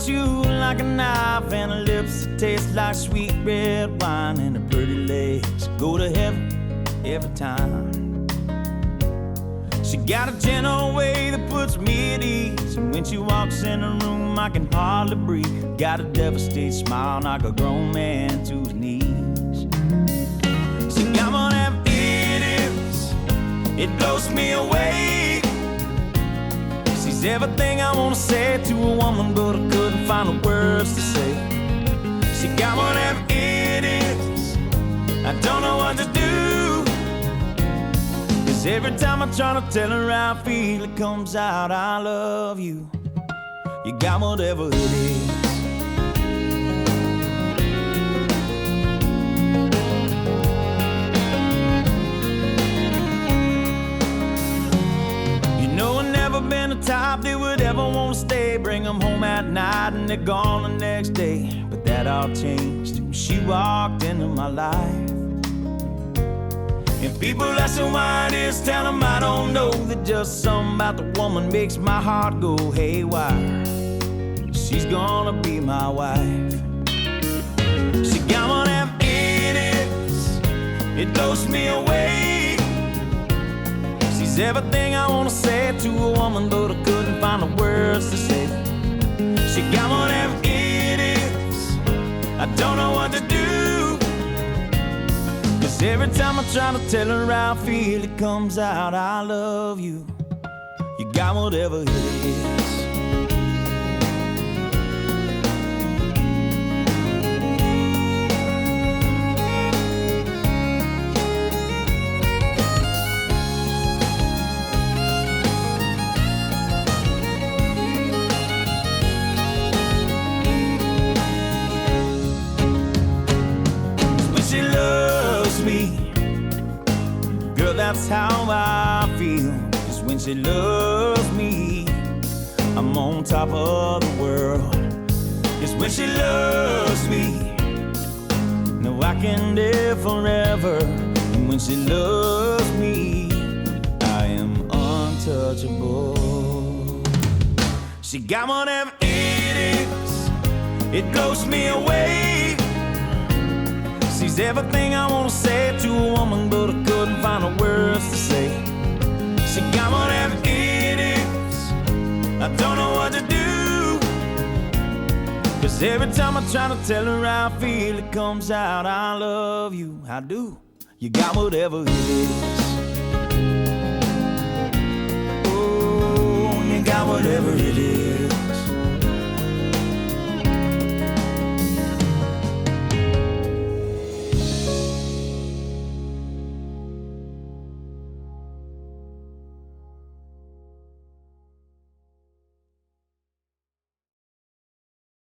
cut you like a knife, and her lips that taste like sweet red wine, and her pretty legs go to heaven every time. She got a gentle way that puts me at ease, and when she walks in the room I can hardly breathe. Got a devastated smile, knock a grown man to his knees. She got one of them idiots, it blows me away. She's everything I wanna say to a woman, but I couldn't find the words to say. She got one of them idiots, I don't know what to do. Every time I try to tell her how I feel, it comes out, I love you. You got whatever it is. You know I've never been the type that would ever want to stay, bring them home at night and they're gone the next day. But that all changed when she walked into my life. And people asking why it is, tell them I don't know, that just something about the woman makes my heart go haywire. She's gonna be my wife. She got one of them idiots, it blows me away. She's everything I wanna say to a woman, but I couldn't find the words to say. She got one of them idiots, I don't know what to do. Every time I try to tell her how I feel, it comes out, I love you. You got whatever it is. When she loves me, girl, that's how I feel. 'Cause when she loves me, I'm on top of the world. 'Cause when she loves me, no, I can live forever. And when she loves me, I am untouchable. She got one of them idiots, it blows me away. She's everything I wanna say to a woman, but I couldn't find the words to say. She got one of them idiots, I don't know what to do. 'Cause every time I try to tell her how I feel, it comes out, I love you, I do. You got whatever it is. Oh, you got whatever it is.